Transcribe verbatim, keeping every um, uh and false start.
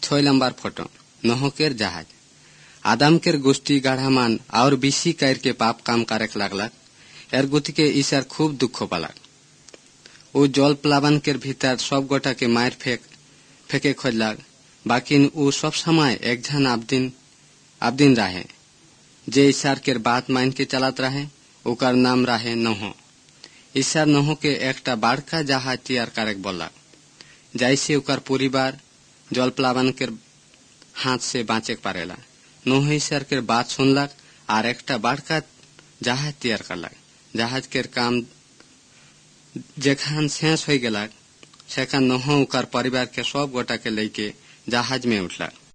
ছয় নম্বর ফটো নহকের জাহাজ। আদামকের গোষ্ঠী গাঢ়ামান আর বেশি কাইরকে পাপ কাম কারেক লাগলাক। এর গতিকে ঈশার খুব দুঃখ পালাক। ও জল প্লাবানকের ভিতর সব গোটাকে মায়ের ফেক ফেকে খোঁজলাক। বাকিন ও সব সময় একঝান আবদিন আবদিন রাহে যে ঈশারকের बात मान के चलात रहे। ओकर नाम रहे नोह। ईश्वर नोह के एकटा बड़का जहाज तैयार करक बोला जैसे ओकर परिवार जल प्लावन के हाथ से बाँचे पारेला। नोह ईश्वर के बात सुनलक और एकटा बड़का जहाज तैयार करलक। जहाज के काम जेखान शेष हो गलक सेखान नोह ओकर परिवार के सब गोटा के लेके जहाज में उठलक।